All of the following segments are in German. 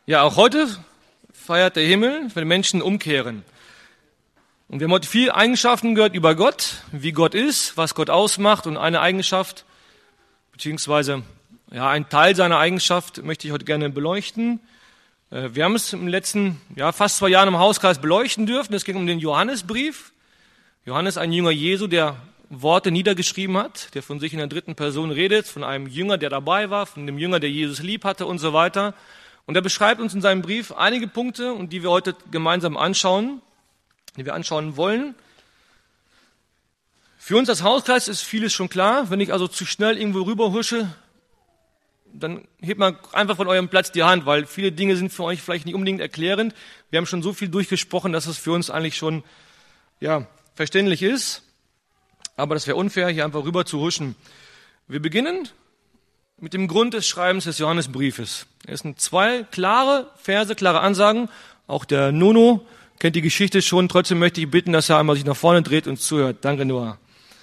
Ja, auch heute feiert der Himmel, wenn Menschen umkehren. Und wir haben heute viele Eigenschaften gehört über Gott, wie Gott ist, was Gott ausmacht. Und eine Eigenschaft, beziehungsweise ein Teil seiner Eigenschaft möchte ich heute gerne beleuchten. Wir haben es im letzten, fast 2 Jahren im Hauskreis beleuchten dürfen. Es ging um den Johannesbrief. Johannes, ein Jünger Jesu, der Worte niedergeschrieben hat, der von sich in der dritten Person redet, von einem Jünger, der dabei war, von dem Jünger, der Jesus lieb hatte und so weiter. Und er beschreibt uns in seinem Brief einige Punkte, und die wir heute gemeinsam anschauen, die wir anschauen wollen. Für uns als Hauskreis ist vieles schon klar. Wenn ich also zu schnell irgendwo rüberhusche, dann hebt mal einfach von eurem Platz die Hand, weil viele Dinge sind für euch vielleicht nicht unbedingt erklärend. Wir haben schon so viel durchgesprochen, dass es für uns eigentlich schon verständlich ist. Aber das wäre unfair, hier einfach rüber zu huschen. Wir beginnen mit dem Grund des Schreibens des Johannesbriefes. Es sind 2 klare Verse, klare Ansagen. Auch der Nono kennt die Geschichte schon. Trotzdem möchte ich bitten, dass er einmal sich nach vorne dreht und zuhört. Danke, Noah.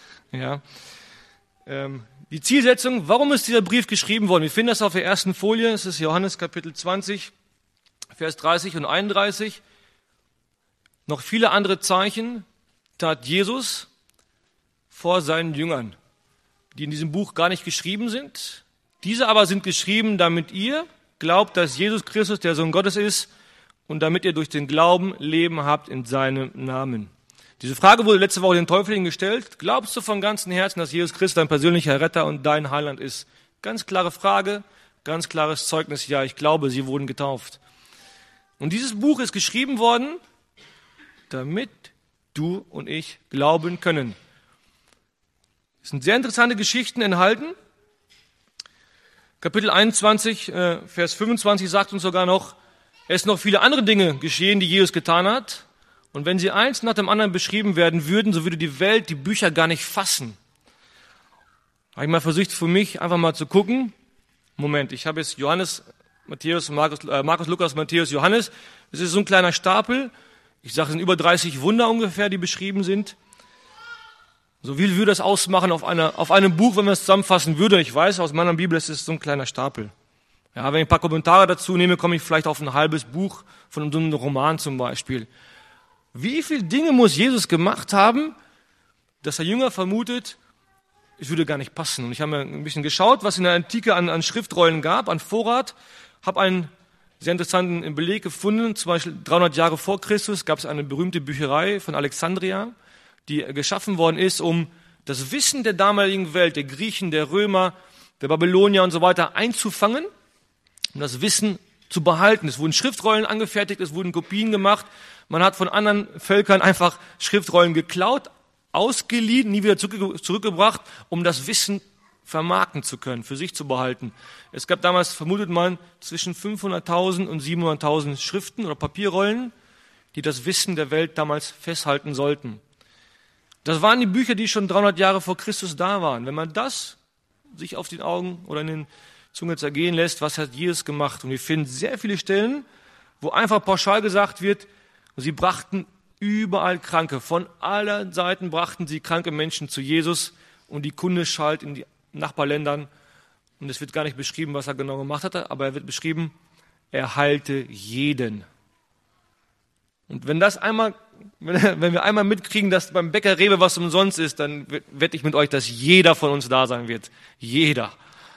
Die Zielsetzung, warum ist dieser Brief geschrieben worden? Wir finden das auf der ersten Folie. Es ist Johannes Kapitel 20, Vers 30 und 31. Noch viele andere Zeichen tat Jesus vor seinen Jüngern, die in diesem Buch gar nicht geschrieben sind. Diese aber sind geschrieben, damit ihr glaubt, dass Jesus Christus der Sohn Gottes ist und damit ihr durch den Glauben Leben habt in seinem Namen. Diese Frage wurde letzte Woche den Täuflingen gestellt. Glaubst du von ganzem Herzen, dass Jesus Christus dein persönlicher Retter und dein Heiland ist? Ganz klare Frage, ganz klares Zeugnis. Ja, ich glaube, sie wurden getauft. Und dieses Buch ist geschrieben worden, damit du und ich glauben können. Es sind sehr interessante Geschichten enthalten. Kapitel 21, Vers 25 sagt uns sogar noch, es sind noch viele andere Dinge geschehen, die Jesus getan hat. Und wenn sie eins nach dem anderen beschrieben werden würden, so würde die Welt die Bücher gar nicht fassen. Habe ich mal versucht, für mich einfach mal zu gucken. Moment, ich habe jetzt Johannes, Matthäus, Markus, Lukas, Matthäus, Johannes. Das ist so ein kleiner Stapel. Ich sage, es sind über 30 Wunder ungefähr, die beschrieben sind. So wie würde das ausmachen auf einem Buch, wenn man es zusammenfassen würde? Ich weiß, aus meiner Bibel ist es so ein kleiner Stapel. Ja, wenn ich ein paar Kommentare dazu nehme, komme ich vielleicht auf ein halbes Buch von so einem Roman zum Beispiel. Wie viele Dinge muss Jesus gemacht haben, dass der Jünger vermutet, es würde gar nicht passen? Und ich habe mir ein bisschen geschaut, was in der Antike an Schriftrollen gab, an Vorrat, habe einen sehr interessanten Beleg gefunden. Zum Beispiel 300 Jahre vor Christus gab es eine berühmte Bücherei von Alexandria, die geschaffen worden ist, um das Wissen der damaligen Welt, der Griechen, der Römer, der Babylonier und so weiter einzufangen, um das Wissen zu behalten. Es wurden Schriftrollen angefertigt, es wurden Kopien gemacht. Man hat von anderen Völkern einfach Schriftrollen geklaut, ausgeliehen, nie wieder zurückgebracht, um das Wissen vermarkten zu können, für sich zu behalten. Es gab damals, vermutet man, zwischen 500.000 und 700.000 Schriften oder Papierrollen, die das Wissen der Welt damals festhalten sollten. Das waren die Bücher, die schon 300 Jahre vor Christus da waren. Wenn man das sich auf den Augen oder in den Zunge zergehen lässt, was hat Jesus gemacht? Und wir finden sehr viele Stellen, wo einfach pauschal gesagt wird, sie brachten überall Kranke. Von aller Seiten brachten sie kranke Menschen zu Jesus und die Kunde schallt in die Nachbarländern. Und es wird gar nicht beschrieben, was er genau gemacht hatte, aber er wird beschrieben, er heilte jeden. Und wenn wir einmal mitkriegen, dass beim Bäcker Rewe was umsonst ist, dann wette ich mit euch, dass jeder von uns da sein wird. Jeder.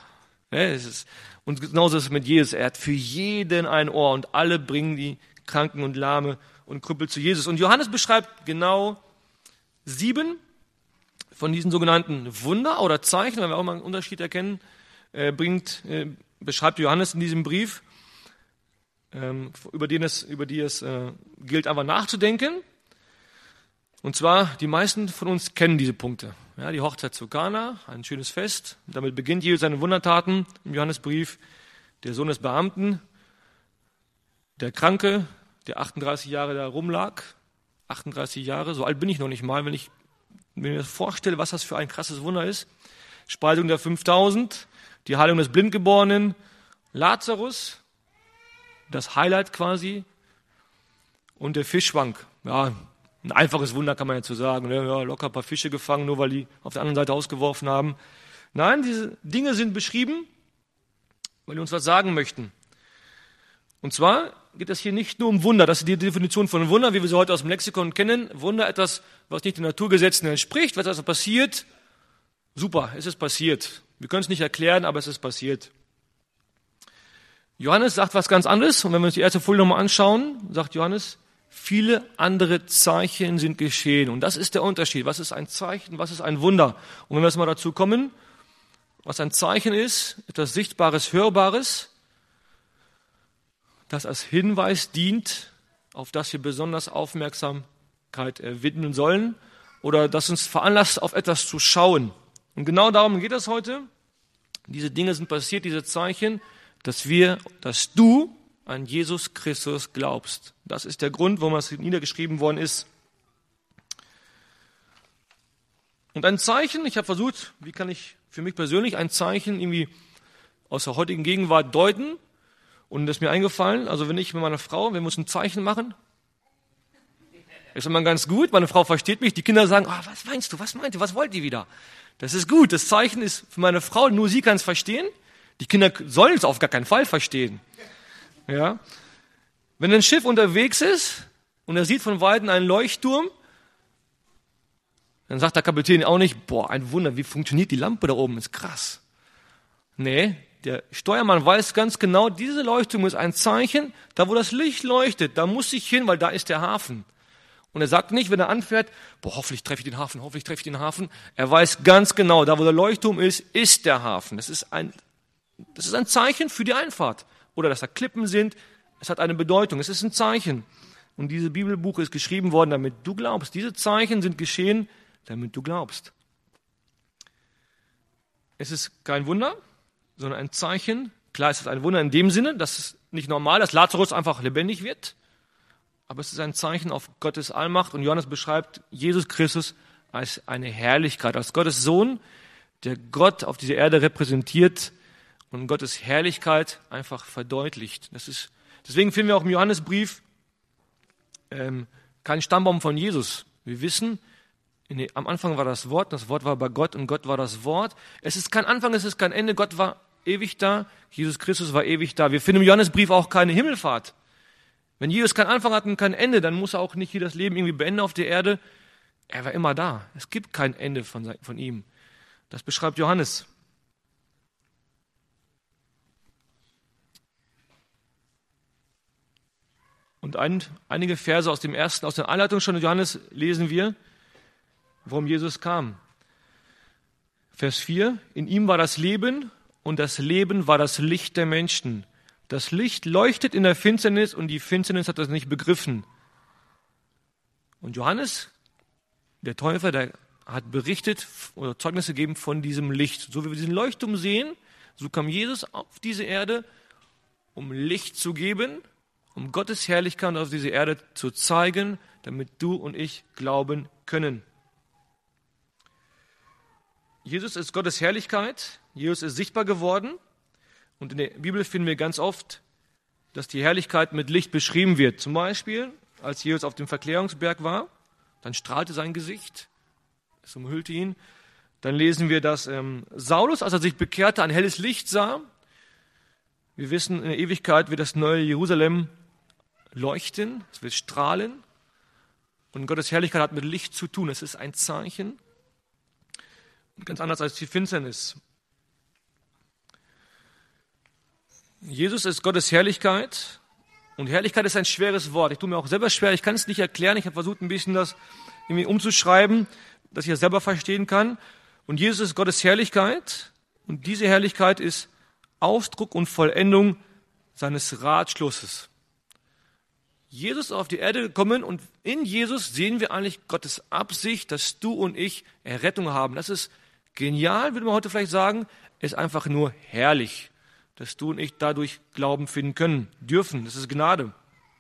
Und genauso ist es mit Jesus. Er hat für jeden ein Ohr und alle bringen die Kranken und Lahme und Krüppel zu Jesus. Und Johannes beschreibt genau 7 von diesen sogenannten Wunder oder Zeichen, weil wir auch mal einen Unterschied erkennen, beschreibt Johannes in diesem Brief, über die es gilt, einfach nachzudenken. Und zwar, die meisten von uns kennen diese Punkte. Ja, die Hochzeit zu Kana, ein schönes Fest. Damit beginnt Jesus seine Wundertaten im Johannesbrief. Der Sohn des Beamten, der Kranke, der 38 Jahre da rumlag. 38 Jahre, so alt bin ich noch nicht mal, wenn ich mir das vorstelle, was das für ein krasses Wunder ist. Speisung der 5000, die Heilung des Blindgeborenen, Lazarus, das Highlight quasi, und der Fischschwank. Ja, ein einfaches Wunder kann man jetzt so sagen. Ja, locker ein paar Fische gefangen, nur weil die auf der anderen Seite ausgeworfen haben. Nein, diese Dinge sind beschrieben, weil die uns was sagen möchten. Und zwar geht es hier nicht nur um Wunder. Das ist die Definition von Wunder, wie wir sie heute aus dem Lexikon kennen. Wunder, etwas, was nicht den Naturgesetzen entspricht, was also passiert. Super, es ist passiert. Wir können es nicht erklären, aber es ist passiert. Johannes sagt was ganz anderes. Und wenn wir uns die erste Folie nochmal anschauen, sagt Johannes, viele andere Zeichen sind geschehen. Und das ist der Unterschied. Was ist ein Zeichen, was ist ein Wunder? Und wenn wir jetzt mal dazu kommen, was ein Zeichen ist, etwas Sichtbares, Hörbares, das als Hinweis dient, auf das wir besonders Aufmerksamkeit widmen sollen oder das uns veranlasst, auf etwas zu schauen. Und genau darum geht es heute. Diese Dinge sind passiert, diese Zeichen, dass du an Jesus Christus glaubst. Das ist der Grund, warum es niedergeschrieben worden ist. Und ein Zeichen, ich habe versucht, wie kann ich für mich persönlich ein Zeichen irgendwie aus der heutigen Gegenwart deuten? Und das ist mir eingefallen, also wenn ich mit meiner Frau, wir müssen ein Zeichen machen, ist immer ganz gut, meine Frau versteht mich, die Kinder sagen, was meinst du, was meint ihr, was wollt ihr wieder? Das ist gut, das Zeichen ist für meine Frau, nur sie kann es verstehen, die Kinder sollen es auf gar keinen Fall verstehen. Ja? Wenn ein Schiff unterwegs ist und er sieht von Weitem einen Leuchtturm, dann sagt der Kapitän auch nicht, ein Wunder, wie funktioniert die Lampe da oben, ist krass. Nee, der Steuermann weiß ganz genau, diese Leuchtturm ist ein Zeichen, da wo das Licht leuchtet, da muss ich hin, weil da ist der Hafen. Und er sagt nicht, wenn er anfährt, hoffentlich treffe ich den Hafen, hoffentlich treffe ich den Hafen. Er weiß ganz genau, da wo der Leuchtturm ist der Hafen. Das ist ein Zeichen für die Einfahrt. Oder dass da Klippen sind, es hat eine Bedeutung, es ist ein Zeichen. Und dieses Bibelbuch ist geschrieben worden, damit du glaubst. Diese Zeichen sind geschehen, damit du glaubst. Es ist kein Wunder, sondern ein Zeichen. Klar, es ist ein Wunder in dem Sinne, dass es nicht normal, dass Lazarus einfach lebendig wird. Aber es ist ein Zeichen auf Gottes Allmacht. Und Johannes beschreibt Jesus Christus als eine Herrlichkeit, als Gottes Sohn, der Gott auf dieser Erde repräsentiert und Gottes Herrlichkeit einfach verdeutlicht. Deswegen finden wir auch im Johannesbrief keinen Stammbaum von Jesus. Wir wissen, am Anfang war das Wort war bei Gott und Gott war das Wort. Es ist kein Anfang, es ist kein Ende. Gott war ewig da, Jesus Christus war ewig da. Wir finden im Johannesbrief auch keine Himmelfahrt. Wenn Jesus keinen Anfang hat und kein Ende, dann muss er auch nicht hier das Leben irgendwie beenden auf der Erde. Er war immer da. Es gibt kein Ende von ihm. Das beschreibt Johannes. Und einige Verse aus der Einleitung schon in Johannes lesen wir, warum Jesus kam. Vers 4, in ihm war das Leben und das Leben war das Licht der Menschen. Das Licht leuchtet in der Finsternis und die Finsternis hat das nicht begriffen. Und Johannes, der Täufer, der hat berichtet oder Zeugnis gegeben von diesem Licht. So wie wir diesen Leuchtturm sehen, so kam Jesus auf diese Erde, um Licht zu geben, um Gottes Herrlichkeit auf diese Erde zu zeigen, damit du und ich glauben können. Jesus ist Gottes Herrlichkeit, Jesus ist sichtbar geworden und in der Bibel finden wir ganz oft, dass die Herrlichkeit mit Licht beschrieben wird. Zum Beispiel, als Jesus auf dem Verklärungsberg war, dann strahlte sein Gesicht, es umhüllte ihn. Dann lesen wir, dass Saulus, als er sich bekehrte, ein helles Licht sah. Wir wissen, in der Ewigkeit wird das neue Jerusalem leuchten, es wird strahlen. Und Gottes Herrlichkeit hat mit Licht zu tun, es ist ein Zeichen. Ganz anders als die Finsternis. Jesus ist Gottes Herrlichkeit und Herrlichkeit ist ein schweres Wort. Ich tue mir auch selber schwer, ich kann es nicht erklären. Ich habe versucht, ein bisschen das irgendwie umzuschreiben, dass ich das selber verstehen kann. Und Jesus ist Gottes Herrlichkeit und diese Herrlichkeit ist Ausdruck und Vollendung seines Ratschlusses. Jesus ist auf die Erde gekommen und in Jesus sehen wir eigentlich Gottes Absicht, dass du und ich Errettung haben. Das ist genial, würde man heute vielleicht sagen, ist einfach nur herrlich, dass du und ich dadurch Glauben finden können, dürfen. Das ist Gnade.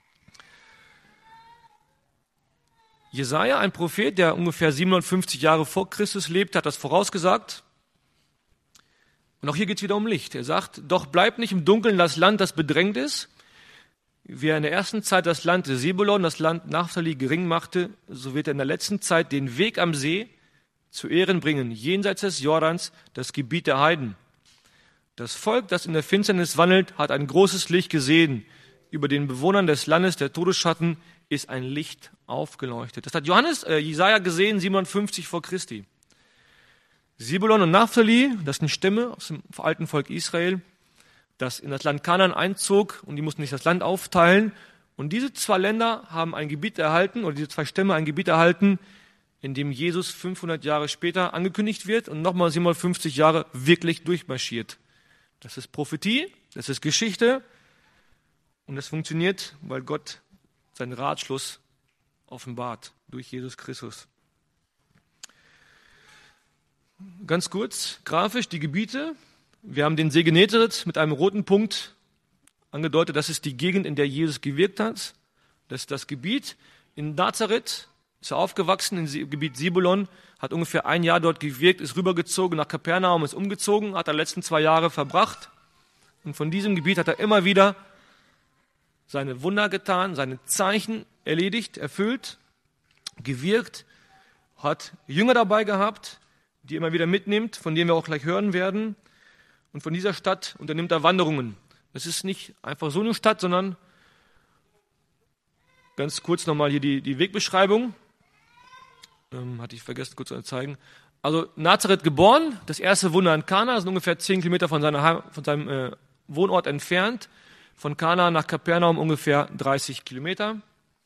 Jesaja, ein Prophet, der ungefähr 750 Jahre vor Christus lebt, hat das vorausgesagt. Und auch hier geht es wieder um Licht. Er sagt, doch bleibt nicht im Dunkeln das Land, das bedrängt ist. Wie er in der ersten Zeit das Land Sebulon, das Land Naphtali gering machte, so wird er in der letzten Zeit den Weg am See zu Ehren bringen, jenseits des Jordans, das Gebiet der Heiden. Das Volk, das in der Finsternis wandelt, hat ein großes Licht gesehen. über den Bewohnern des Landes der Todesschatten ist ein Licht aufgeleuchtet. Das hat Jesaja gesehen, 57 vor Christi. Sibulon und Naphtali, das sind Stämme aus dem alten Volk Israel, das in das Land Kanaan einzog und die mussten sich das Land aufteilen. Und diese zwei Länder haben ein Gebiet erhalten, oder diese zwei Stämme ein Gebiet erhalten, in dem Jesus 500 Jahre später angekündigt wird und nochmal 750 Jahre wirklich durchmarschiert. Das ist Prophetie, das ist Geschichte und das funktioniert, weil Gott seinen Ratschluss offenbart durch Jesus Christus. Ganz kurz, grafisch die Gebiete. Wir haben den See Genezareth mit einem roten Punkt angedeutet. Das ist die Gegend, in der Jesus gewirkt hat. Das ist das Gebiet. In Nazareth ist er aufgewachsen, im Gebiet Sibulon, hat ungefähr ein Jahr dort gewirkt, ist rübergezogen nach Kapernaum, ist umgezogen, hat die letzten 2 Jahre verbracht. Und von diesem Gebiet hat er immer wieder seine Wunder getan, seine Zeichen erledigt, erfüllt, gewirkt, hat Jünger dabei gehabt, die er immer wieder mitnimmt, von denen wir auch gleich hören werden. Und von dieser Stadt unternimmt er Wanderungen. Es ist nicht einfach so eine Stadt, sondern ganz kurz nochmal hier die Wegbeschreibung. Hatte ich vergessen, kurz zu zeigen. Also Nazareth geboren, das erste Wunder in Kana, sind ungefähr 10 Kilometer von seinem Wohnort entfernt. Von Kana nach Kapernaum ungefähr 30 Kilometer.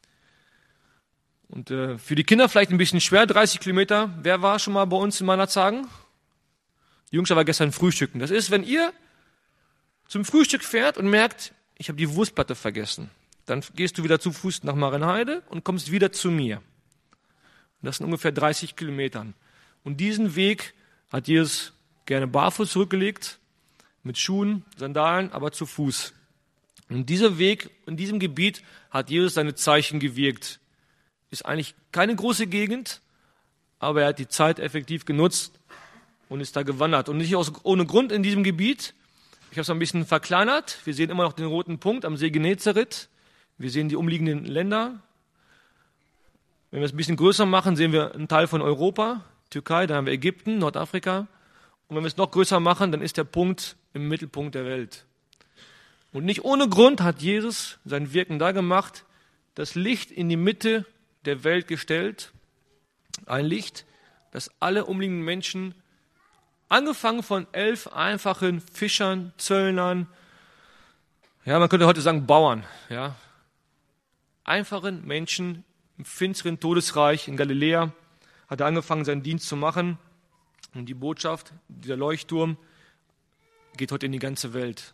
Und für die Kinder vielleicht ein bisschen schwer, 30 Kilometer. Wer war schon mal bei uns in Meinerzhagen? Die Jungs war gestern frühstücken. Das ist, wenn ihr zum Frühstück fährt und merkt, ich habe die Wurstplatte vergessen. Dann gehst du wieder zu Fuß nach Marienheide und kommst wieder zu mir. Das sind ungefähr 30 Kilometer. Und diesen Weg hat Jesus gerne barfuß zurückgelegt, mit Schuhen, Sandalen, aber zu Fuß. Und dieser Weg, in diesem Gebiet hat Jesus seine Zeichen gewirkt. Ist eigentlich keine große Gegend, aber er hat die Zeit effektiv genutzt und ist da gewandert. Und nicht ohne Grund in diesem Gebiet. Ich habe es ein bisschen verkleinert. Wir sehen immer noch den roten Punkt am See Genezareth. Wir sehen die umliegenden Länder. Wenn wir es ein bisschen größer machen, sehen wir einen Teil von Europa, Türkei, dann haben wir Ägypten, Nordafrika. Und wenn wir es noch größer machen, dann ist der Punkt im Mittelpunkt der Welt. Und nicht ohne Grund hat Jesus sein Wirken da gemacht, das Licht in die Mitte der Welt gestellt. Ein Licht, das alle umliegenden Menschen, angefangen von 11 einfachen Fischern, Zöllnern, ja, man könnte heute sagen Bauern, ja, einfachen Menschen im finsteren Todesreich in Galiläa, hat er angefangen, seinen Dienst zu machen. Und die Botschaft, dieser Leuchtturm, geht heute in die ganze Welt.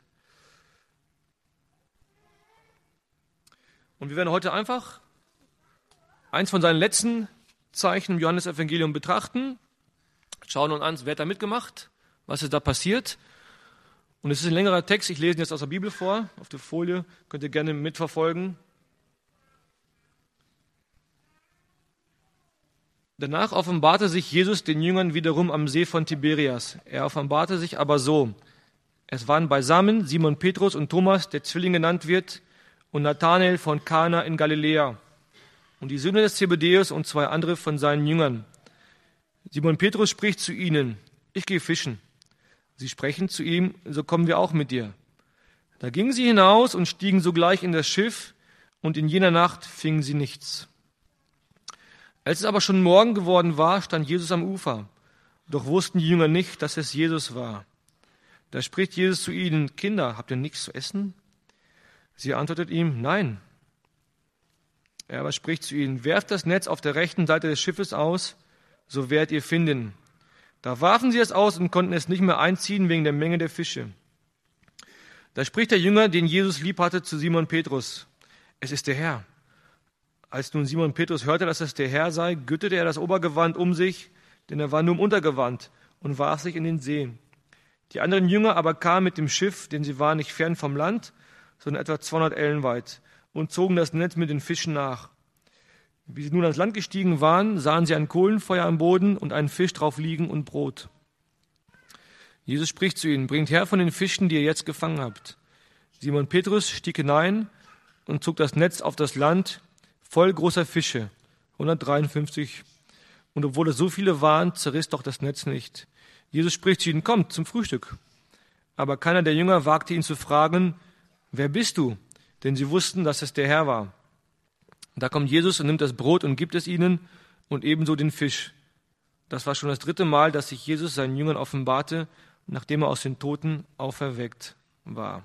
Und wir werden heute einfach eins von seinen letzten Zeichen im Johannesevangelium betrachten, schauen uns an, wer hat da mitgemacht, was ist da passiert. Und es ist ein längerer Text, ich lese ihn jetzt aus der Bibel vor, auf der Folie, könnt ihr gerne mitverfolgen. Danach offenbarte sich Jesus den Jüngern wiederum am See von Tiberias. Er offenbarte sich aber so. Es waren beisammen Simon Petrus und Thomas, der Zwilling genannt wird, und Nathanael von Kana in Galiläa. Und die Söhne des Zebedäus und 2 andere von seinen Jüngern. Simon Petrus spricht zu ihnen, ich gehe fischen. Sie sprechen zu ihm, so kommen wir auch mit dir. Da gingen sie hinaus und stiegen sogleich in das Schiff, und in jener Nacht fingen sie nichts. Als es aber schon Morgen geworden war, stand Jesus am Ufer. Doch wussten die Jünger nicht, dass es Jesus war. Da spricht Jesus zu ihnen, Kinder, habt ihr nichts zu essen? Sie antwortet ihm, nein. Er aber spricht zu ihnen, werft das Netz auf der rechten Seite des Schiffes aus, so werdet ihr finden. Da warfen sie es aus und konnten es nicht mehr einziehen wegen der Menge der Fische. Da spricht der Jünger, den Jesus lieb hatte, zu Simon Petrus, es ist der Herr. Als nun Simon Petrus hörte, dass es der Herr sei, gürtete er das Obergewand um sich, denn er war nur im Untergewand, und warf sich in den See. Die anderen Jünger aber kamen mit dem Schiff, denn sie waren nicht fern vom Land, sondern etwa 200 Ellen weit, und zogen das Netz mit den Fischen nach. Wie sie nun ans Land gestiegen waren, sahen sie ein Kohlenfeuer am Boden und einen Fisch drauf liegen und Brot. Jesus spricht zu ihnen, bringt her von den Fischen, die ihr jetzt gefangen habt. Simon Petrus stieg hinein und zog das Netz auf das Land, voll großer Fische, 153. Und obwohl es so viele waren, zerriss doch das Netz nicht. Jesus spricht zu ihnen, kommt zum Frühstück. Aber keiner der Jünger wagte ihn zu fragen, wer bist du? denn sie wussten, dass es der Herr war. Und da kommt Jesus und nimmt das Brot und gibt es ihnen und ebenso den Fisch. Das war schon das 3. Mal, dass sich Jesus seinen Jüngern offenbarte, nachdem er aus den Toten auferweckt war.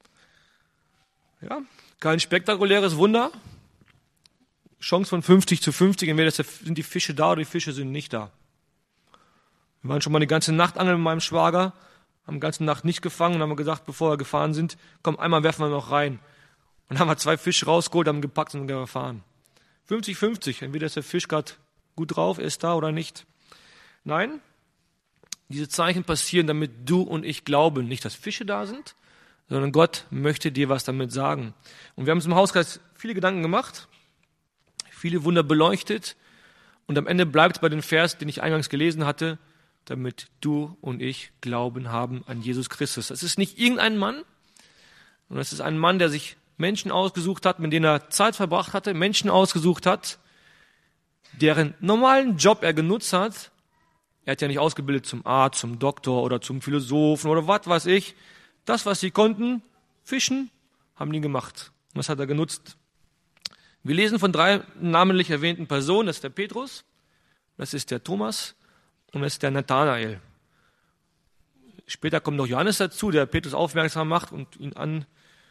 Ja, kein spektakuläres Wunder. Chance von 50-50, entweder sind die Fische da oder die Fische sind nicht da. Wir waren schon mal eine ganze Nacht angeln mit meinem Schwager, haben die ganze Nacht nicht gefangen und haben gesagt, bevor wir gefahren sind, komm, einmal werfen wir noch rein. Und dann haben wir 2 Fische rausgeholt, haben gepackt und sind gefahren. 50-50, entweder ist der Fisch gerade gut drauf, er ist da oder nicht. Nein, diese Zeichen passieren, damit du und ich glauben, nicht, dass Fische da sind, sondern Gott möchte dir was damit sagen. Und wir haben uns im Hauskreis viele Gedanken gemacht, viele Wunder beleuchtet und am Ende bleibt es bei dem Vers, den ich eingangs gelesen hatte, damit du und ich Glauben haben an Jesus Christus. Es ist nicht irgendein Mann, sondern es ist ein Mann, der sich Menschen ausgesucht hat, mit denen er Zeit verbracht hatte, Menschen ausgesucht hat, deren normalen Job er genutzt hat. Er hat ja nicht ausgebildet zum Arzt, zum Doktor oder zum Philosophen oder was weiß ich. Das, was sie konnten, fischen, haben die gemacht. Und das hat er genutzt. Wir lesen von 3 namentlich erwähnten Personen. Das ist der Petrus, das ist der Thomas und das ist der Nathanael. Später kommt noch Johannes dazu, der Petrus aufmerksam macht und ihn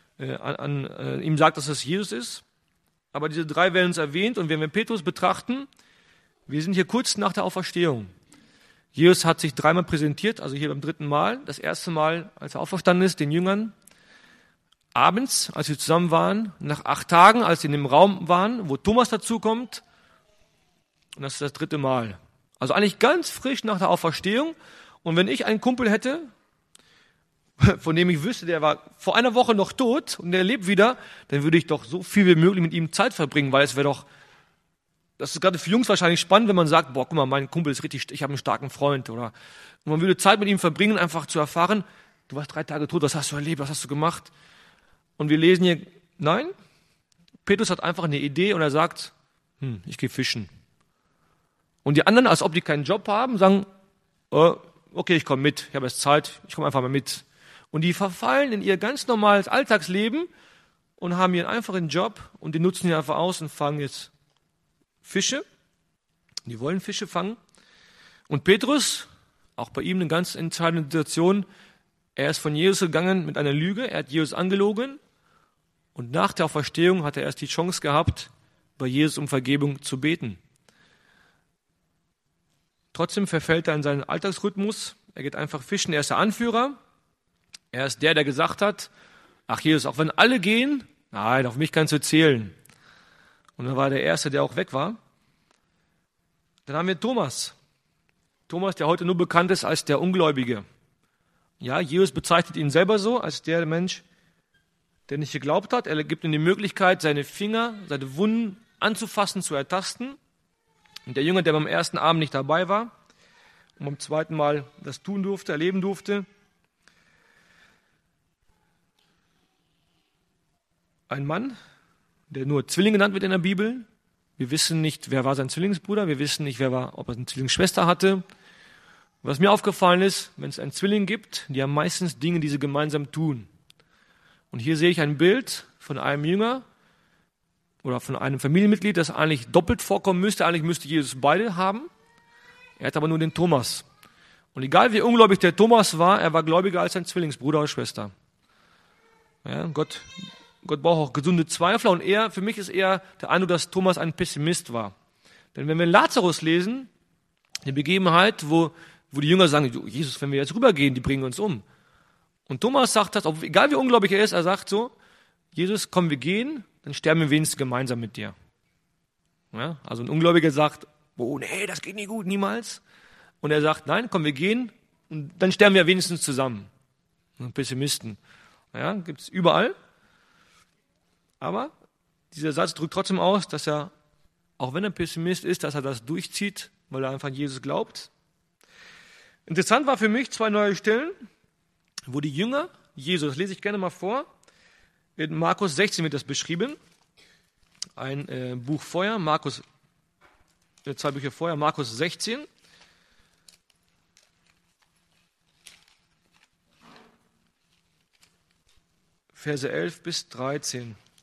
ihm sagt, dass es Jesus ist. Aber diese 3 werden uns erwähnt und wenn wir Petrus betrachten, wir sind hier kurz nach der Auferstehung. Jesus hat sich 3-mal präsentiert, also hier beim 3. Mal. Das erste Mal, als er auferstanden ist, den Jüngern. Abends, als sie zusammen waren. Nach 8 Tagen, als sie in dem Raum waren, wo Thomas dazukommt. Und das ist das 3. Mal. Also eigentlich ganz frisch nach der Auferstehung. Und wenn ich einen Kumpel hätte, von dem ich wüsste, der war vor einer Woche noch tot und der lebt wieder, dann würde ich doch so viel wie möglich mit ihm Zeit verbringen, weil es wäre doch, das ist gerade für Jungs wahrscheinlich spannend, wenn man sagt, boah, guck mal, mein Kumpel ist richtig, ich habe einen starken Freund, oder und man würde Zeit mit ihm verbringen, einfach zu erfahren, du warst 3 Tage tot, was hast du erlebt, was hast du gemacht? Und wir lesen hier, nein, Petrus hat einfach eine Idee und er sagt, ich gehe fischen. Und die anderen, als ob die keinen Job haben, sagen, okay, ich komme mit, ich habe jetzt Zeit, ich komme einfach mal mit. Und die verfallen in ihr ganz normales Alltagsleben und haben ihren einfachen Job und die nutzen ihn einfach aus und fangen jetzt Fische. Die wollen Fische fangen. Und Petrus, auch bei ihm eine ganz entscheidende Situation, er ist von Jesus gegangen mit einer Lüge, er hat Jesus angelogen und nach der Auferstehung hat er erst die Chance gehabt, bei Jesus um Vergebung zu beten. Trotzdem verfällt er in seinen Alltagsrhythmus, er geht einfach fischen, er ist der Anführer. Er ist der gesagt hat, ach Jesus, auch wenn alle gehen, nein, auf mich kannst du zählen. Und dann war er der Erste, der auch weg war. Dann haben wir Thomas. Thomas, der heute nur bekannt ist als der Ungläubige. Ja, Jesus bezeichnet ihn selber so, als der Mensch, der nicht geglaubt hat. Er gibt ihm die Möglichkeit, seine Finger, seine Wunden anzufassen, zu ertasten. Und der Jünger, der beim ersten Abend nicht dabei war und beim zweiten Mal das tun durfte, erleben durfte, ein Mann, der nur Zwilling genannt wird in der Bibel. Wir wissen nicht, wer war sein Zwillingsbruder. Wir wissen nicht, ob er eine Zwillingsschwester hatte. Was mir aufgefallen ist, wenn es einen Zwilling gibt, die haben meistens Dinge, die sie gemeinsam tun. Und hier sehe ich ein Bild von einem Jünger oder von einem Familienmitglied, das eigentlich doppelt vorkommen müsste. Eigentlich müsste Jesus beide haben. Er hat aber nur den Thomas. Und egal wie ungläubig der Thomas war, er war gläubiger als sein Zwillingsbruder oder Schwester. Ja, Gott braucht auch gesunde Zweifler und für mich ist eher der Eindruck, dass Thomas ein Pessimist war. Denn wenn wir Lazarus lesen, eine Begebenheit, wo die Jünger sagen, Jesus, wenn wir jetzt rübergehen, die bringen uns um. Und Thomas sagt das, egal wie ungläubig er ist, er sagt so, Jesus, komm, wir gehen, dann sterben wir wenigstens gemeinsam mit dir. Ja, also ein Ungläubiger sagt, oh nee, das geht nicht gut, niemals. Und er sagt, nein, komm, wir gehen und dann sterben wir wenigstens zusammen. Pessimisten. Ja, gibt's überall. Aber dieser Satz drückt trotzdem aus, dass er, auch wenn er Pessimist ist, dass er das durchzieht, weil er einfach an Jesus glaubt. Interessant war für mich 2 neue Stellen, wo die Jünger Jesus, das lese ich gerne mal vor, in Markus 16 wird das beschrieben, ein Buch vorher, 2 Bücher vorher, Markus 16. Verse 11 bis 13.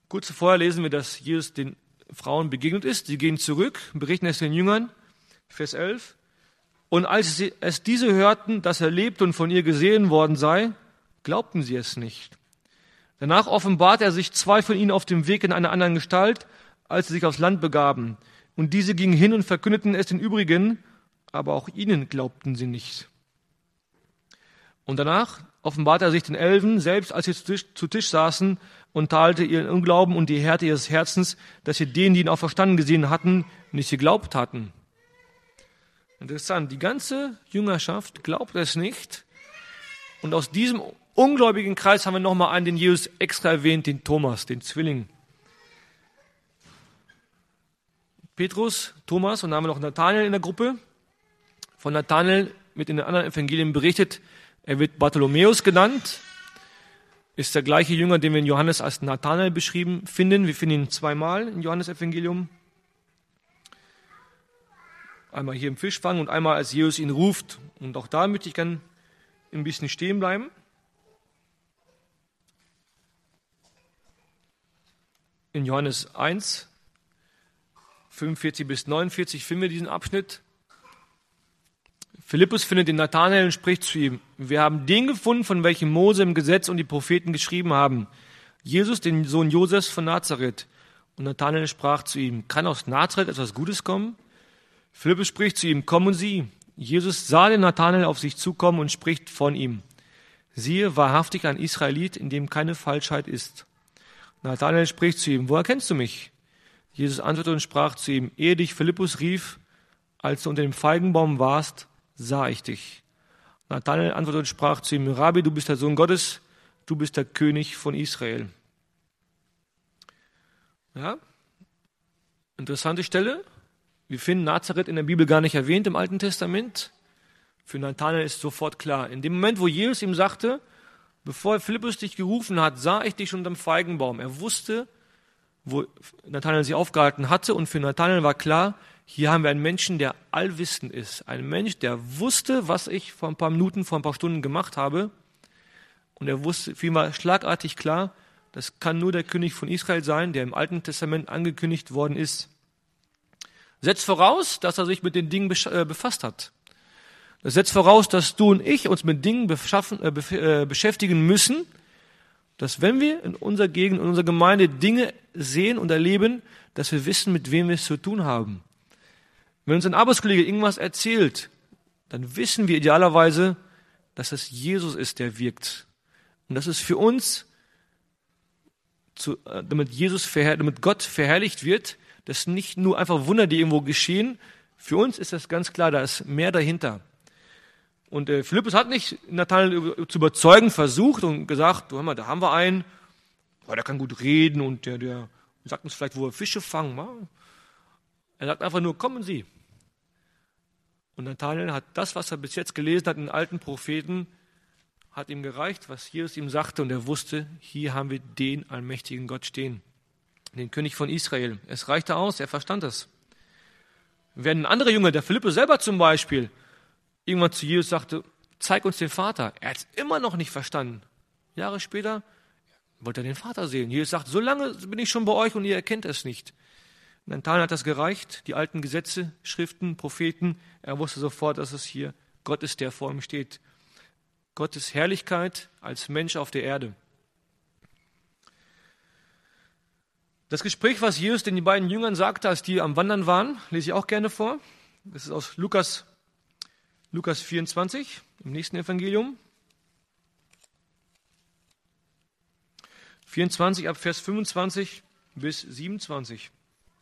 Kurz vorher lesen wir, dass Jesus den Frauen begegnet ist. Sie gehen zurück, berichten es den Jüngern, Vers 11. Und als es diese hörten, dass er lebte und von ihr gesehen worden sei, glaubten sie es nicht. Danach offenbart er sich 2 von ihnen auf dem Weg in einer anderen Gestalt, als sie sich aufs Land begaben. Und diese gingen hin und verkündeten es den übrigen, aber auch ihnen glaubten sie nicht. Und danach offenbart er sich den 11 selbst, als sie zu Tisch saßen, und teilte ihren Unglauben und die Härte ihres Herzens, dass sie denen, die ihn auferstanden gesehen hatten, nicht geglaubt hatten. Interessant, die ganze Jüngerschaft glaubt es nicht. Und aus diesem ungläubigen Kreis haben wir nochmal einen, den Jesus extra erwähnt, den Thomas, den Zwilling. Petrus, Thomas und dann haben wir noch Nathanael in der Gruppe. Von Nathanael wird in den anderen Evangelien berichtet, er wird Bartholomäus genannt, ist der gleiche Jünger, den wir in Johannes als Nathanael beschrieben finden. Wir finden ihn 2-mal im Johannes-Evangelium. Einmal hier im Fischfang und einmal, als Jesus ihn ruft. Und auch da möchte ich gerne ein bisschen stehen bleiben. In Johannes 1, 45 bis 49 finden wir diesen Abschnitt. Philippus findet den Nathanael und spricht zu ihm: Wir haben den gefunden, von welchem Mose im Gesetz und die Propheten geschrieben haben, Jesus, den Sohn Josefs von Nazareth. Und Nathanael sprach zu ihm: Kann aus Nazareth etwas Gutes kommen? Philippus spricht zu ihm: Komm und sieh. Jesus sah den Nathanael auf sich zukommen und spricht von ihm: Siehe, wahrhaftig ein Israelit, in dem keine Falschheit ist. Nathanael spricht zu ihm: Woher kennst du mich? Jesus antwortete und sprach zu ihm: Ehe dich Philippus rief, als du unter dem Feigenbaum warst, sah ich dich. Nathanael antwortete und sprach zu ihm: Rabbi, du bist der Sohn Gottes, du bist der König von Israel. Ja, interessante Stelle. Wir finden Nazareth in der Bibel gar nicht erwähnt im Alten Testament. Für Nathanael ist sofort klar. In dem Moment, wo Jesus ihm sagte, bevor Philippus dich gerufen hat, sah ich dich unter dem Feigenbaum. Er wusste, wo Nathanael sich aufgehalten hatte, und für Nathanael war klar, hier haben wir einen Menschen, der allwissend ist. Ein Mensch, der wusste, was ich vor ein paar Minuten, vor ein paar Stunden gemacht habe. Und er wusste, für ihn war schlagartig klar, das kann nur der König von Israel sein, der im Alten Testament angekündigt worden ist. Setzt voraus, dass er sich mit den Dingen befasst hat. Das setzt voraus, dass du und ich uns mit Dingen beschäftigen müssen, dass wenn wir in unserer Gegend, in unserer Gemeinde Dinge sehen und erleben, dass wir wissen, mit wem wir es zu tun haben. Wenn uns ein Arbeitskollege irgendwas erzählt, dann wissen wir idealerweise, dass es Jesus ist, der wirkt. Und das ist für uns, damit Gott verherrlicht wird, das sind nicht nur einfach Wunder, die irgendwo geschehen. Für uns ist das ganz klar, da ist mehr dahinter. Und Philippus hat nicht Nathanael zu überzeugen versucht und gesagt, du, hör mal, da haben wir einen, der kann gut reden und der sagt uns vielleicht, wo wir Fische fangen. Er sagt einfach nur, kommen Sie. Und Nathanael hat das, was er bis jetzt gelesen hat in den alten Propheten, hat ihm gereicht, was Jesus ihm sagte, und er wusste, hier haben wir den allmächtigen Gott stehen, den König von Israel. Es reichte aus, er verstand es. Wenn ein anderer Junge, der Philippus selber zum Beispiel, irgendwann zu Jesus sagte, zeig uns den Vater, er hat es immer noch nicht verstanden. Jahre später wollte er den Vater sehen. Jesus sagt, so lange bin ich schon bei euch und ihr erkennt es nicht. Nathanael hat das gereicht, die alten Gesetze, Schriften, Propheten, er wusste sofort, dass es hier Gott ist, der vor ihm steht. Gottes Herrlichkeit als Mensch auf der Erde. Das Gespräch, was Jesus den beiden Jüngern sagte, als die am Wandern waren, lese ich auch gerne vor. Das ist aus Lukas 24, im nächsten Evangelium. 24 ab Vers 25 bis 27.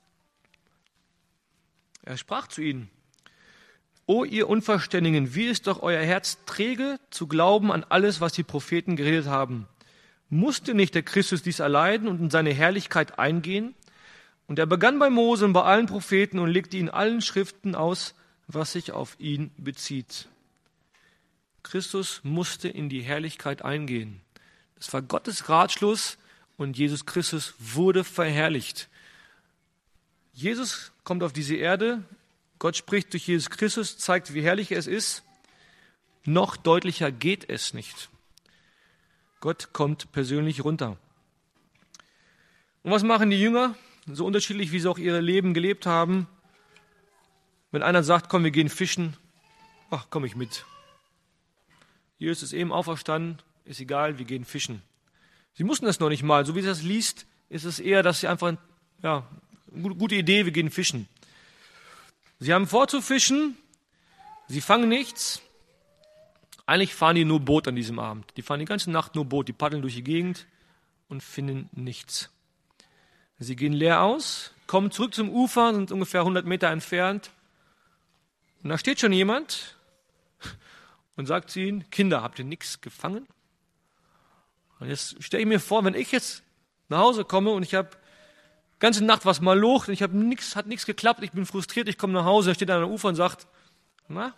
Er sprach zu ihnen: O ihr Unverständigen, wie ist doch euer Herz träge, zu glauben an alles, was die Propheten geredet haben? Musste nicht der Christus dies erleiden und in seine Herrlichkeit eingehen? Und er begann bei Mose und bei allen Propheten und legte in allen Schriften aus, was sich auf ihn bezieht. Christus musste in die Herrlichkeit eingehen. Das war Gottes Ratschluss und Jesus Christus wurde verherrlicht. Jesus kommt auf diese Erde, Gott spricht durch Jesus Christus, zeigt, wie herrlich es ist. Noch deutlicher geht es nicht. Gott kommt persönlich runter. Und was machen die Jünger? So unterschiedlich, wie sie auch ihr Leben gelebt haben. Wenn einer sagt, komm, wir gehen fischen, ach, komm ich mit. Jesus ist eben auferstanden, ist egal, wir gehen fischen. Sie mussten das noch nicht mal. So wie sie das liest, ist es eher, dass sie einfach, ja, gute Idee, wir gehen fischen. Sie haben vor zu fischen, sie fangen nichts. Eigentlich fahren die nur Boot an diesem Abend. Die fahren die ganze Nacht nur Boot, die paddeln durch die Gegend und finden nichts. Sie gehen leer aus, kommen zurück zum Ufer, sind ungefähr 100 Meter entfernt. Und da steht schon jemand und sagt zu ihnen, Kinder, habt ihr nichts gefangen? Und jetzt stelle ich mir vor, wenn ich jetzt nach Hause komme und ich habe ganze Nacht was mal locht und ich habe nichts, hat nichts geklappt, ich bin frustriert, ich komme nach Hause, da steht einer am Ufer und sagt, na,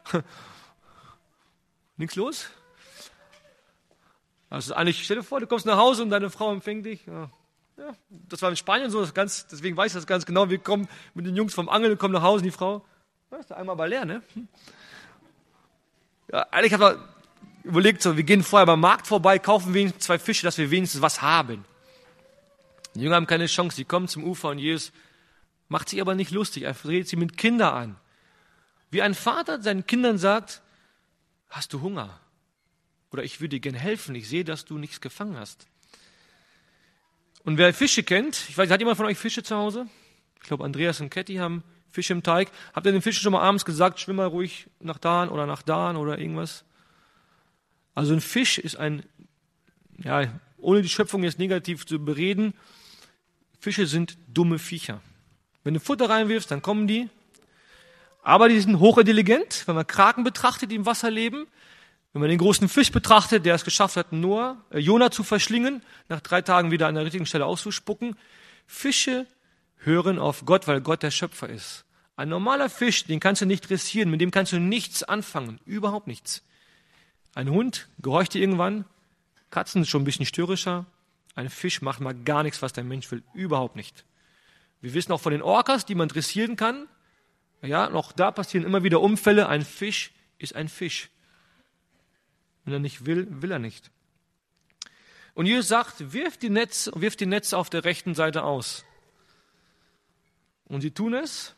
nichts los? Also eigentlich, stell dir vor, du kommst nach Hause und deine Frau empfängt dich. Ja, das war in Spanien so, deswegen weiß ich das ganz genau. Wir kommen mit den Jungs vom Angeln, kommen nach Hause und die Frau, ist da einmal aber leer, ne? Ja, eigentlich habe ich überlegt, so, wir gehen vorher beim Markt vorbei, kaufen wenigstens 2 Fische, dass wir wenigstens was haben. Die Jünger haben keine Chance, sie kommen zum Ufer und Jesus macht sich aber nicht lustig, er dreht sie mit Kindern an. Wie ein Vater seinen Kindern sagt, hast du Hunger? Oder ich würde dir gerne helfen, ich sehe, dass du nichts gefangen hast. Und wer Fische kennt, ich weiß, hat jemand von euch Fische zu Hause? Ich glaube, Andreas und Ketty haben Fische im Teig. Habt ihr den Fischen schon mal abends gesagt, schwimm mal ruhig nach da oder irgendwas? Also ein Fisch ist ja, ohne die Schöpfung jetzt negativ zu bereden, Fische sind dumme Viecher. Wenn du Futter reinwirfst, dann kommen die. Aber die sind hochintelligent, wenn man Kraken betrachtet, die im Wasser leben. Wenn man den großen Fisch betrachtet, der es geschafft hat, Jona zu verschlingen, nach 3 Tagen wieder an der richtigen Stelle auszuspucken. Fische hören auf Gott, weil Gott der Schöpfer ist. Ein normaler Fisch, den kannst du nicht dressieren, mit dem kannst du nichts anfangen, überhaupt nichts. Ein Hund gehorcht dir irgendwann, Katzen sind schon ein bisschen störrischer. Ein Fisch macht mal gar nichts, was der Mensch will, überhaupt nicht. Wir wissen auch von den Orcas, die man dressieren kann. Ja, noch da passieren immer wieder Unfälle. Ein Fisch ist ein Fisch. Wenn er nicht will, will er nicht. Und Jesus sagt, wirft die Netze auf der rechten Seite aus. Und sie tun es.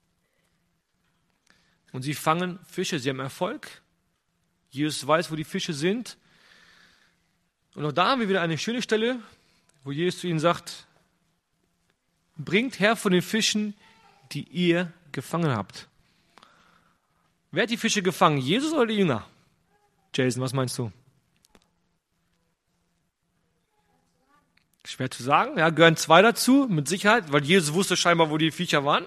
Und sie fangen Fische, sie haben Erfolg. Jesus weiß, wo die Fische sind. Und auch da haben wir wieder eine schöne Stelle, wo Jesus zu ihnen sagt, bringt her von den Fischen, die ihr gefangen habt. Wer hat die Fische gefangen, Jesus oder die Jünger? Jason, was meinst du? Schwer zu sagen, ja, gehören 2 dazu, mit Sicherheit, weil Jesus wusste scheinbar, wo die Viecher waren.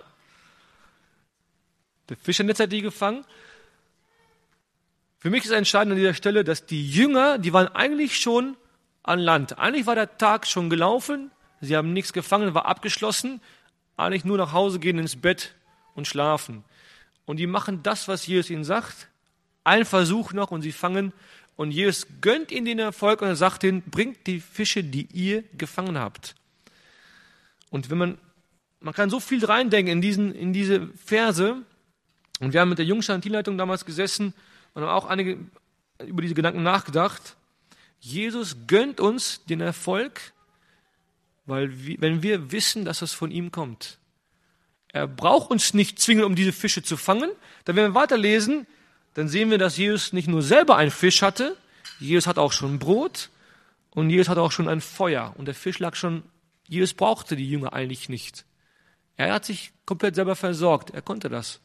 Der Fischernetz hat die gefangen. Für mich ist entscheidend an dieser Stelle, dass die Jünger, die waren eigentlich schon an Land. Eigentlich war der Tag schon gelaufen, sie haben nichts gefangen, war abgeschlossen, eigentlich nur nach Hause gehen, ins Bett und schlafen. Und die machen das, was Jesus ihnen sagt, einen Versuch noch und sie fangen. Und Jesus gönnt ihnen den Erfolg und er sagt ihnen, bringt die Fische, die ihr gefangen habt. Und wenn man kann so viel reindenken in diese Verse. Und wir haben mit der Jungschar Teamleitung damals gesessen und haben auch einige über diese Gedanken nachgedacht. Jesus gönnt uns den Erfolg, wenn wir wissen, dass es von ihm kommt. Er braucht uns nicht zwingen, um diese Fische zu fangen. Denn wenn wir weiterlesen, dann sehen wir, dass Jesus nicht nur selber einen Fisch hatte, Jesus hat auch schon Brot und Jesus hat auch schon ein Feuer. Und der Fisch lag schon, Jesus brauchte die Jünger eigentlich nicht. Er hat sich komplett selber versorgt, er konnte das.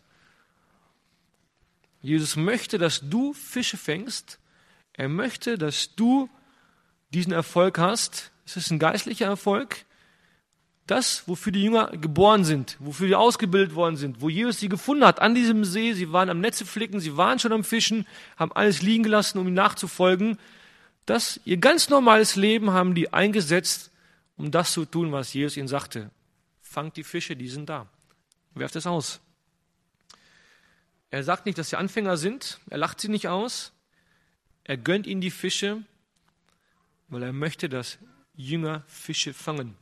Jesus möchte, dass du Fische fängst. Er möchte, dass du diesen Erfolg hast. Es ist ein geistlicher Erfolg. Das, wofür die Jünger geboren sind, wofür sie ausgebildet worden sind, wo Jesus sie gefunden hat, an diesem See, sie waren am Netze flicken, sie waren schon am Fischen, haben alles liegen gelassen, um ihm nachzufolgen. Das, ihr ganz normales Leben haben die eingesetzt, um das zu tun, was Jesus ihnen sagte. Fangt die Fische, die sind da. Werft es aus. Er sagt nicht, dass sie Anfänger sind, er lacht sie nicht aus, er gönnt ihnen die Fische, weil er möchte, dass Jünger Fische fangen.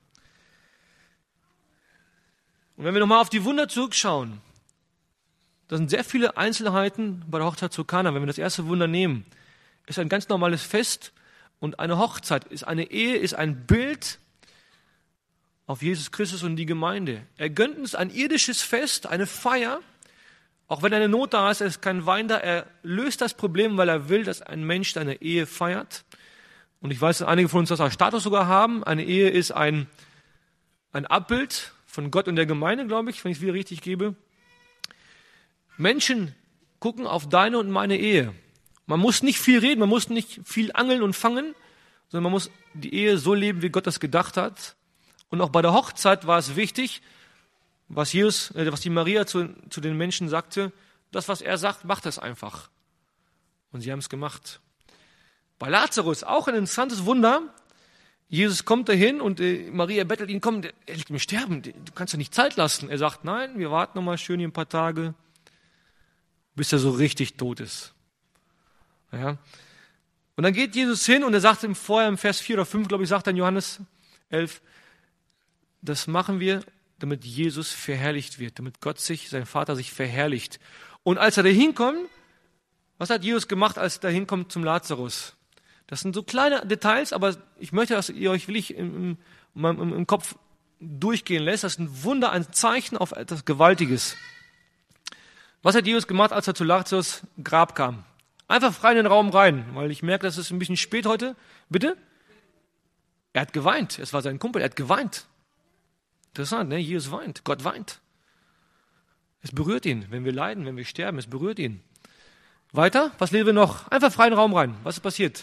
Und wenn wir nochmal auf die Wunder zurückschauen, da sind sehr viele Einzelheiten bei der Hochzeit zu Kana. Wenn wir das erste Wunder nehmen, ist ein ganz normales Fest und eine Hochzeit, ist eine Ehe, ist ein Bild auf Jesus Christus und die Gemeinde. Er gönnt uns ein irdisches Fest, eine Feier. Auch wenn eine Not da ist, er ist kein Wein da. Er löst das Problem, weil er will, dass ein Mensch seine Ehe feiert. Und ich weiß, dass einige von uns das als Status sogar haben. Eine Ehe ist ein Abbild von Gott und der Gemeinde, glaube ich, wenn ich es wieder richtig gebe. Menschen gucken auf deine und meine Ehe. Man muss nicht viel reden, man muss nicht viel angeln und fangen, sondern man muss die Ehe so leben, wie Gott das gedacht hat. Und auch bei der Hochzeit war es wichtig, was die Maria zu den Menschen sagte, das, was er sagt, macht es einfach. Und sie haben es gemacht. Bei Lazarus auch ein interessantes Wunder. Jesus kommt dahin und Maria bettelt ihn, komm, er liegt im Sterben, du kannst ja nicht Zeit lassen. Er sagt, nein, wir warten noch mal schön hier ein paar Tage, bis er so richtig tot ist. Ja. Und dann geht Jesus hin und er sagt ihm vorher im Vers 4 oder 5, glaube ich, sagt er in Johannes 11, das machen wir, damit Jesus verherrlicht wird, damit Gott sein Vater sich verherrlicht. Und als er da hinkommt, was hat Jesus gemacht, als er da hinkommt zum Lazarus? Das sind so kleine Details, aber ich möchte, dass ihr euch wirklich im Kopf durchgehen lässt. Das ist ein Wunder, ein Zeichen auf etwas Gewaltiges. Was hat Jesus gemacht, als er zu Lazarus Grab kam? Einfach frei in den Raum rein, weil ich merke, das ist ein bisschen spät heute. Bitte? Er hat geweint. Es war sein Kumpel, er hat geweint. Interessant, ne? Jesus weint. Gott weint. Es berührt ihn, wenn wir leiden, wenn wir sterben. Es berührt ihn. Weiter? Was lesen wir noch? Einfach frei in den Raum rein. Was ist passiert?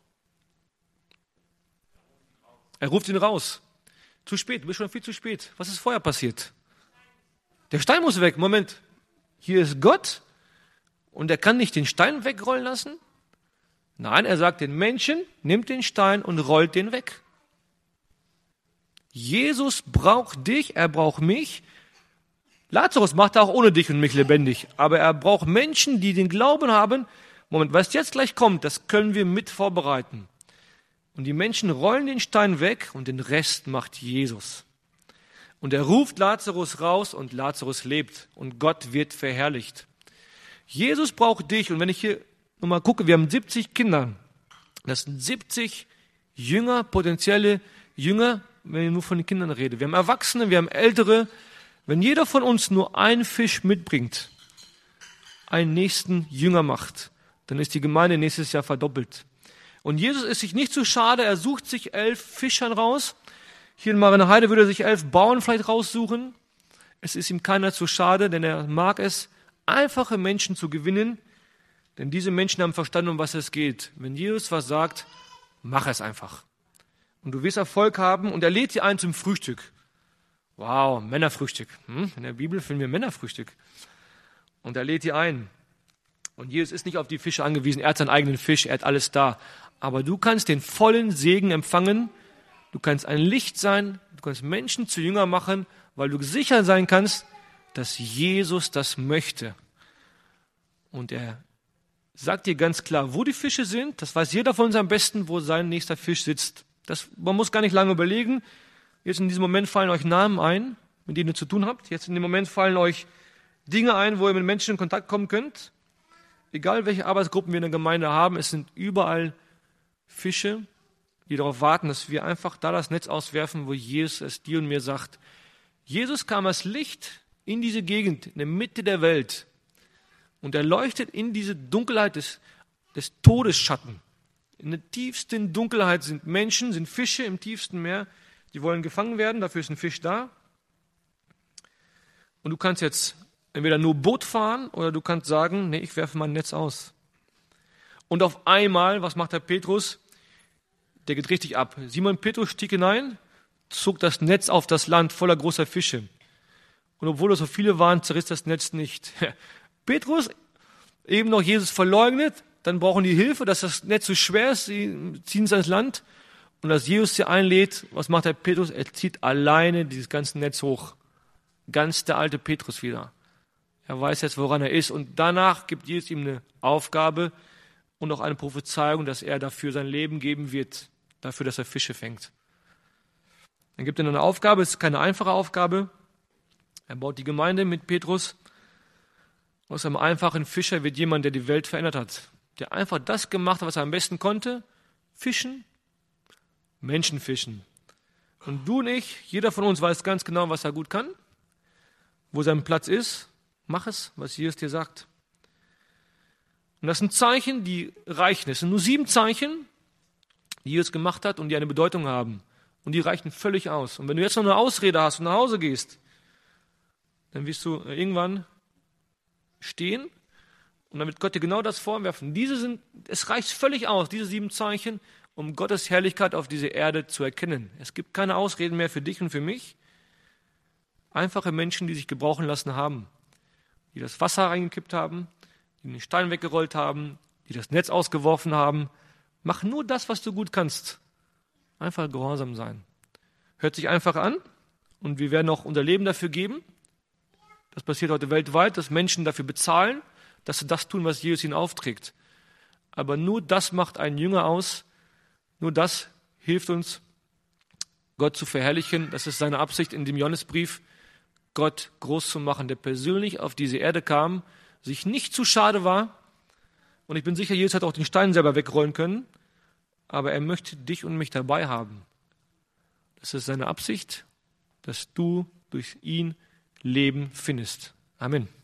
Er ruft ihn raus. Zu spät, du bist schon viel zu spät. Was ist vorher passiert? Der Stein muss weg. Moment. Hier ist Gott und er kann nicht den Stein wegrollen lassen? Nein, er sagt den Menschen, nimmt den Stein und rollt den weg. Jesus braucht dich, er braucht mich. Lazarus macht auch ohne dich und mich lebendig. Aber er braucht Menschen, die den Glauben haben. Moment, was jetzt gleich kommt, das können wir mit vorbereiten. Und die Menschen rollen den Stein weg und den Rest macht Jesus. Und er ruft Lazarus raus und Lazarus lebt. Und Gott wird verherrlicht. Jesus braucht dich. Und wenn ich hier nochmal gucke, wir haben 70 Kinder. Das sind 70 Jünger, potenzielle Jünger, wenn ich nur von den Kindern rede. Wir haben Erwachsene, wir haben Ältere. Wenn jeder von uns nur einen Fisch mitbringt, einen nächsten Jünger macht, dann ist die Gemeinde nächstes Jahr verdoppelt. Und Jesus ist sich nicht zu schade, er sucht sich 11 Fischern raus. Hier in Marienheide würde er sich 11 Bauern vielleicht raussuchen. Es ist ihm keiner zu schade, denn er mag es, einfache Menschen zu gewinnen. Denn diese Menschen haben verstanden, um was es geht. Wenn Jesus was sagt, mach es einfach. Und du wirst Erfolg haben und er lädt sie ein zum Frühstück. Wow, Männerfrühstück. In der Bibel finden wir Männerfrühstück. Und er lädt die ein. Und Jesus ist nicht auf die Fische angewiesen, er hat seinen eigenen Fisch, er hat alles da. Aber du kannst den vollen Segen empfangen, du kannst ein Licht sein, du kannst Menschen zu Jünger machen, weil du sicher sein kannst, dass Jesus das möchte. Und er sagt dir ganz klar, wo die Fische sind, das weiß jeder von uns am besten, wo sein nächster Fisch sitzt. Man muss gar nicht lange überlegen. Jetzt in diesem Moment fallen euch Namen ein, mit denen ihr zu tun habt. Jetzt in dem Moment fallen euch Dinge ein, wo ihr mit Menschen in Kontakt kommen könnt. Egal welche Arbeitsgruppen wir in der Gemeinde haben, es sind überall Fische, die darauf warten, dass wir einfach da das Netz auswerfen, wo Jesus es dir und mir sagt. Jesus kam als Licht in diese Gegend, in der Mitte der Welt. Und er leuchtet in diese Dunkelheit des Todesschatten. In der tiefsten Dunkelheit sind Menschen, sind Fische im tiefsten Meer, die wollen gefangen werden, dafür ist ein Fisch da. Und du kannst jetzt entweder nur Boot fahren oder du kannst sagen, nee, ich werfe mein Netz aus. Und auf einmal, was macht der Petrus? Der geht richtig ab. Simon Petrus stieg hinein, zog das Netz auf das Land voller großer Fische. Und obwohl es so viele waren, zerriss das Netz nicht. Petrus, eben noch Jesus verleugnet, dann brauchen die Hilfe, dass das Netz so schwer ist, sie ziehen es ans Land. Und als Jesus sie einlädt, was macht der Petrus? Er zieht alleine dieses ganze Netz hoch. Ganz der alte Petrus wieder. Er weiß jetzt, woran er ist. Und danach gibt Jesus ihm eine Aufgabe und auch eine Prophezeiung, dass er dafür sein Leben geben wird, dafür, dass er Fische fängt. Dann gibt er eine Aufgabe, es ist keine einfache Aufgabe. Er baut die Gemeinde mit Petrus. Aus einem einfachen Fischer wird jemand, der die Welt verändert hat. Der einfach das gemacht hat, was er am besten konnte. Fischen, Menschen fischen. Und du und ich, jeder von uns weiß ganz genau, was er gut kann, wo sein Platz ist. Mach es, was Jesus dir sagt. Und das sind Zeichen, die reichen. Es sind nur 7 Zeichen, die Jesus gemacht hat und die eine Bedeutung haben. Und die reichen völlig aus. Und wenn du jetzt noch eine Ausrede hast und nach Hause gehst, dann wirst du irgendwann stehen und dann wird Gott dir genau das vorwerfen. Es reicht völlig aus, diese 7 Zeichen, um Gottes Herrlichkeit auf diese Erde zu erkennen. Es gibt keine Ausreden mehr für dich und für mich. Einfache Menschen, die sich gebrauchen lassen haben, die das Wasser reingekippt haben, die den Stein weggerollt haben, die das Netz ausgeworfen haben. Mach nur das, was du gut kannst. Einfach gehorsam sein. Hört sich einfach an und wir werden auch unser Leben dafür geben. Das passiert heute weltweit, dass Menschen dafür bezahlen, dass sie das tun, was Jesus ihnen aufträgt. Aber nur das macht einen Jünger aus. Nur das hilft uns, Gott zu verherrlichen. Das ist seine Absicht in dem Johannesbrief, Gott groß zu machen, der persönlich auf diese Erde kam, sich nicht zu schade war. Und ich bin sicher, Jesus hat auch den Stein selber wegrollen können. Aber er möchte dich und mich dabei haben. Das ist seine Absicht, dass du durch ihn Leben findest. Amen.